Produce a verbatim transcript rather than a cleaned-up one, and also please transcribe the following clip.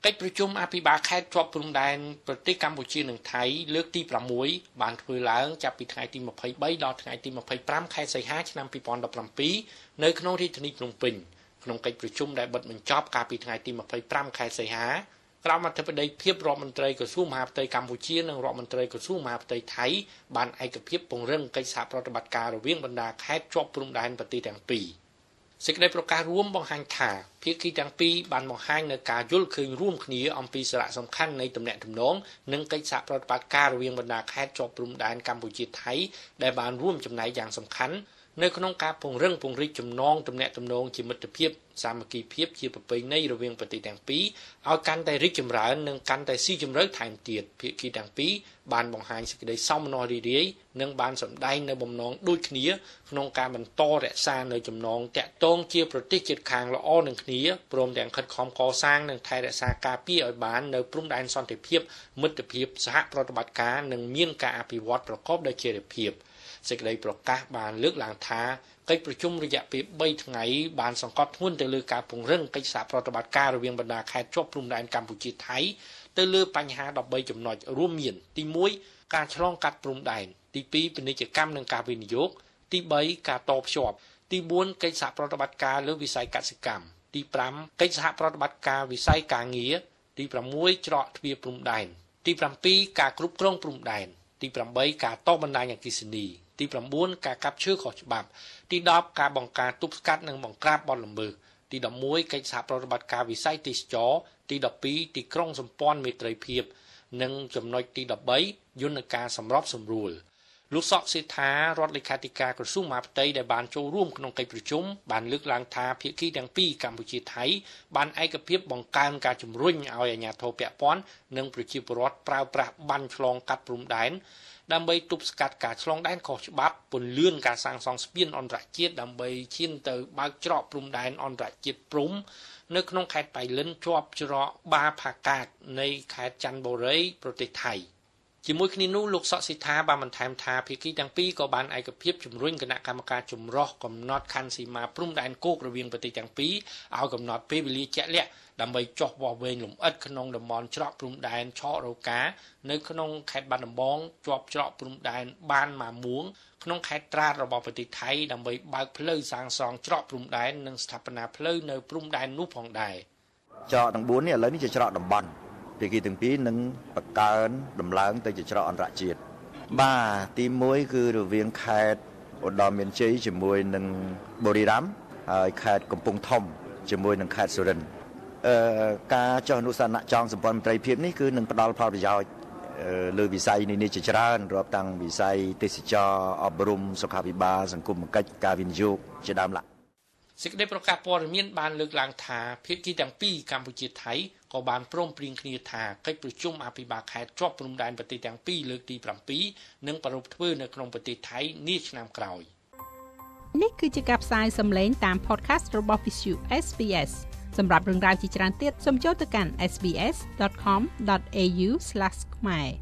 កិច្ចប្រជុំអភិបាលខេត្តជាប់ព្រំដែនប្រទេសកម្ពុជានិងថៃលើកទីប្រាំមួយបានធ្វើឡើងចាប់ពីថ្ងៃទីម្ភៃបីដល់ថ្ងៃទីម្ភៃប្រាំខែសីហាឆ្នាំពីរពាន់ដប់ប្រាំពីរនៅក្នុងរាជធានីភ្នំពេញក្នុងកិច្ចប្រជុំដែលបិទបញ្ចប់កាលពីថ្ងៃទីម្ភៃប្រាំខែសីហាក្រមអធិបតីភាពរដ្ឋមន្ត្រីក្រសួងមហាផ្ទៃកម្ពុជានិងរដ្ឋមន្ត្រីក្រសួងមហាផ្ទៃថៃបានឯកភាពពង្រឹងកិច្ចសហប្រតិបត្តិការរវាងបណ្ដាខេត្តជាប់ព្រំដែនប្រទេសទាំងពីរសេចក្តីប្រកាសរួមបង្ហាញថាភាគីទាំងពីរបានបង្ហាញនូវការយល់ឃើញរួមគ្នាអំពីសារៈសំខាន់នៃទំនាក់ទំនងនិងកិច្ចសហប្រតិបត្តិការរវាងបណ្ដាខេត្តជាប់ព្រំដែនកម្ពុជាថៃដែលបានរួមចំណែកយ៉ាងសំខាន់នៅក្នុងការពង្រឹងពង្រីកចំណងទំនាក់ទំនងជាមិត្តភាពសាមគ្គីភាពជាប្រពៃណីរវាងប្រទេសទាំងពីរឲ្យកាន់តែរីកចម្រើននិងកាន់តែស៊ីជម្រៅថែមទៀតភាគីទាំងពីរបានបង្ហាញសេចក្តីសោមនស្សរីករាយនិងបានសម្ដែងនៅបំណងដូចគ្នាក្នុងការបន្តរក្សានៅចំណងតាក់ទងជាប្រទេសជិតខាងល្អនឹងគ្នាព្រមទាំងខិតខំកសាងនិងថែរក្សាការពារឲ្យបាននៅព្រំដែនសន្តិភាពមិត្តភាពសហប្រតិបត្តិការនិងមានការអភិវឌ្ឍប្រកបដោយចីរភាពសេចក្តីប្រកាសបានលើកឡើងថាកិច្ចប្រជុំរយៈពេលបីថ្ងៃបានសង្កត់ធ្ងន់ទៅលើការពង្រឹងកិច្ចសហប្រតិបត្តិការរវាងបណ្ដាខេត្តជាប់ព្រំដែនកម្ពុជាថៃទៅលើបញ្ហាដប់បីចំណុចរួមមានទីមួយការឆ្លងកាត់ព្រំដែនទីពីរពាណិជ្ជកម្មនិងការវិនិយោគទីបីការតភ្ជាប់ទីបួនកិច្ចសហប្រតិបត្តិការលើវិស័យកសិកម្មទីប្រាំកិច្ចសហប្រតិបត្តិការវិស័យការងារទីប្រាំមួយច្រកទ្វារព្រំដែនទីប្រាំពីរការគ្រប់គ្រងព្រំដែនទីប្រាំបីការតបណ្ដាញអគ្គិសនីទីប្រាំបួនការកាប់ឈើខុសច្បាប់ទីដប់ការបង្ការទប់ស្កាត់និងបង្ក្រាបបទល្មើសទីដប់មួយកិច្ចសហប្រតិបត្តិការវិស័យទេសចរទីដប់ពីរទីក្រុងសម្ព័ន្ធមេត្រីភាពនិងចំណុចទីដប់បីយន្តការសម្របសម្រួលលោកសុកសេដ្ឋារដ្ឋលេខាធិការក្រសួងមហាផ្ទៃដែលបានចូលរួមក្នុងកិច្ចប្រជុំបានលើកឡើងថាភាគីទាំងពីរកម្ពុជាថៃបានឯកភាពបង្កើនការជំរុញឲ្យអាជ្ញាធរពាក់ព័ន្ធនិងប្រជាពលរដ្ឋប្រើប្រាស់ប័ណ្ណឆ្លងកាត់ព្រំដែនដើម្បីទប់ស្កាត់ការឆ្លងដែនខុសច្បាប់ពន្លឿនការសាងសង់ស្ពានអន្តរជាតិដើម្បីឈានទៅបើកច្រកព្រំដែនអន្តរជាតិព្រំនៅក្នុងខេត្តបៃលិនជាប់ច្រកបាផាកាតនៃខេត្តច័ន្ទបុរីប្រទេសថៃជាមួយគ្នានោះលោកសុកសិដ្ឋាបានបន្ថែមថាភាគីទាំងពីរក៏បានឯកភាពជំរុញគណៈកម្មការចម្រុះកំណត់ខណ្ឌសីមាព្រំដែនគោករវាងប្រទេសទាំងពីរឲ្យកំណត់ពេលវេលាជាក់លាក់ដើម្បីចោះវាស់វែងលំអិតក្នុងតំបន់ច្រកព្រំដែនឆករោកានៅក្នុងខេត្តបាត់ដំបងជាប់ច្រកព្រំដែនបានម៉ាមួងក្នុងខេត្តត្រាតរបស់ប្រទេសថៃដើម្បីបើកផ្លូវសាងសង់ច្រកព្រំដែននិងស្ថាបនាផ្លូវនៅព្រំដែននោះផងដែរច្រកទាំងបួននេះឥឡូវនេះជាច្រកតំបន់ភាគីទាំងពីរនឹងបង្កើនដំឡើងទៅជាច្រកអន្តរជាតិបាទទីមួយគឺរវាងខេត្តឧត្តរមានជ័យជាមួយនឹងបុរីรัมย์ហើយខេត្តកំពង់ធំជាមួយនឹងខេត្តសុរិន្ទអឺការចុះអនុសនៈចងសម្ព័ន្ធមន្ត្រីភាពនេះគឺនឹងផ្ដល់ផលប្រយោជន៍លើវិស័យនេះជាច្រើនរាប់តាំងវិស័យទេសចរអប់រំសុខាភិបាលសង្គមគិច្ចការវិនិយោគជាដើមឡើយសេចក្តីប្រកាសព័ត៌មានបានលើកឡើងថាភាគីទាំងពីរកម្ពុជាថៃក៏បានព្រមព្រៀងគ្នាថាកិច្ចប្រជុំអភិបាលខេត្តជាប់ព្រំដែនប្រទេសទាំងពីរលើកទីប្រាំពីរនឹងប្រារព្ធធ្វើនៅក្នុងប្រទេសថៃនាឆ្នាំក្រោយនេះគឺជាការផ្សាយសម្លេងតាម podcast របស់ Visu เอส บี เอส សម្រាប់រឿងរ៉ាវជាច្រើនទៀតសូមចូលទៅកាន់ เอส บี เอส ដอท คอม ដอท เอ ยู ស្លាស ខ្មែរ